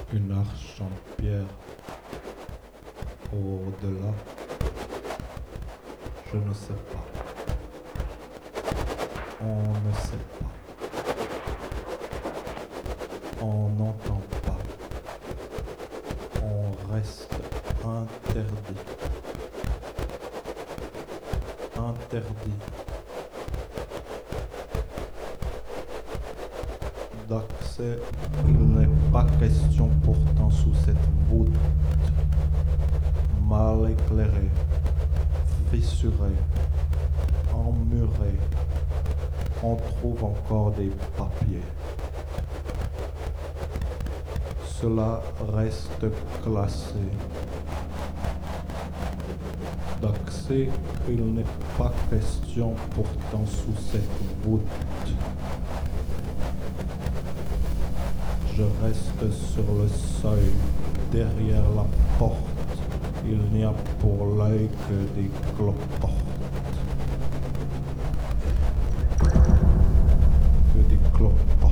Une arche en pierre. Au-delà, je ne sais pas. On ne sait pas. On n'entend pas. On reste interdit. Interdit. D'accès, il n'est pas question pourtant sous cette voûte mal éclairée, fissurée, emmurée. On trouve encore des papiers. Cela reste classé. D'accès, il n'est pas question pourtant sous cette voûte. Je reste sur le seuil, derrière la porte. Il n'y a pour l'œil que des cloportes. Que des cloportes.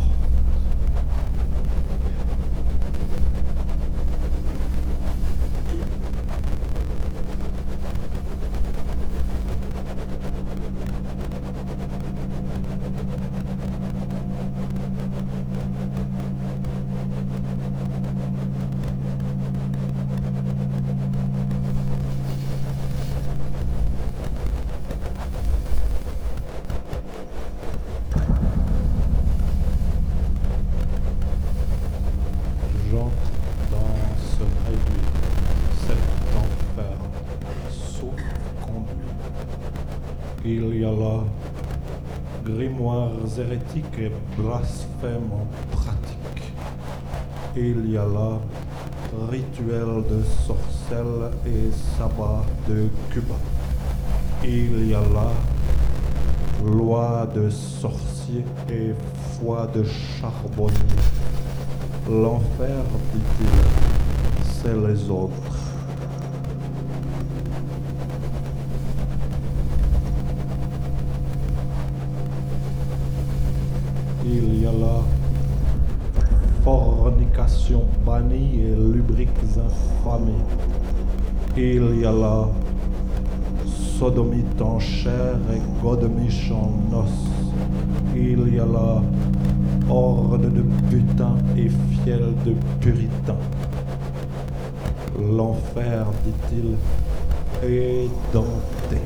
J'entre dans ce réduit, cet enfer, souffle conduit. Il y a là grimoires hérétiques et blasphèmes en pratique. Il y a là rituels de sorcelles et sabbat de Cuba. Il y a là loi de sorciers et foi de charbonnier. L'enfer, dit-il, c'est les autres. Il y a là fornication bannie et lubriques infamées. Il y a là sodomite en chair et godemiche en os. Il y a là horde de putains et fiel de puritains. L'enfer, dit-il, est denté.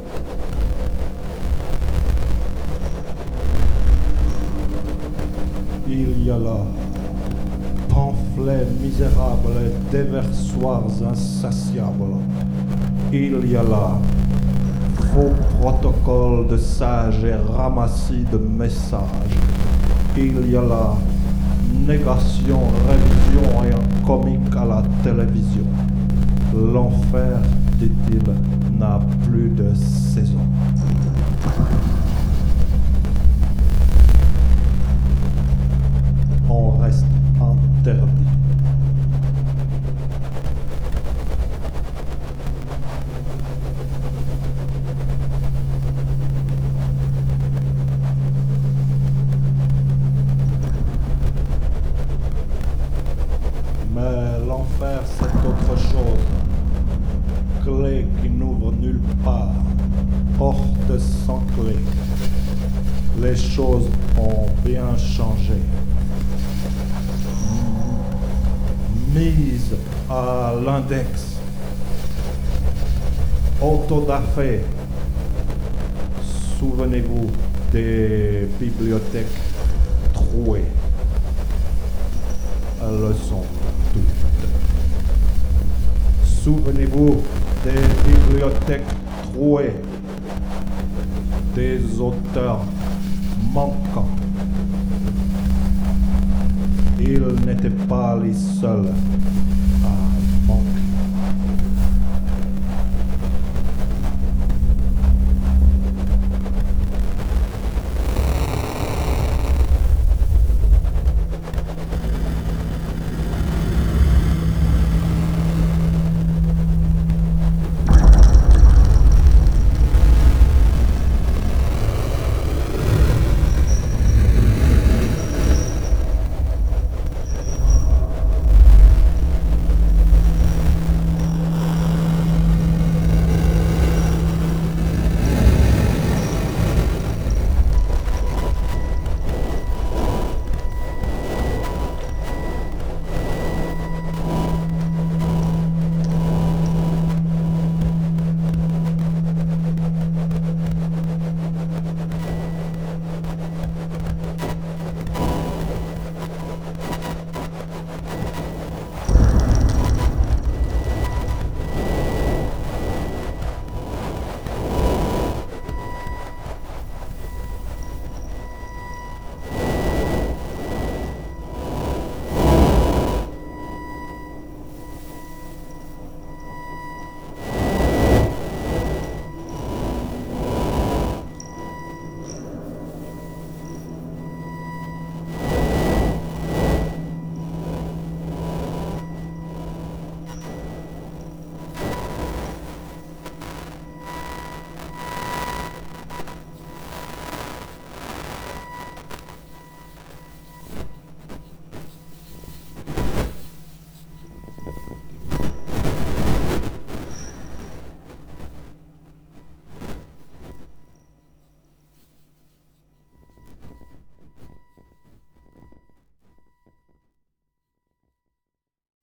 Il y a là pamphlets misérables et déversoirs insatiables. Il y a là faux protocoles de sages et ramassis de messages. Il y a là négation, révision et un comique à la télévision. L'enfer, dit-il, n'a plus de saison. On reste interdit. Mais l'enfer, c'est autre chose. Clé qui n'ouvre nulle part. Porte sans clé. Les choses ont bien changé. Mise à l'index. Autodafé. Souvenez-vous des bibliothèques trouées. Elles sont toutes. Souvenez-vous des bibliothèques trouées, des auteurs manquants. Ils n'étaient pas les seuls à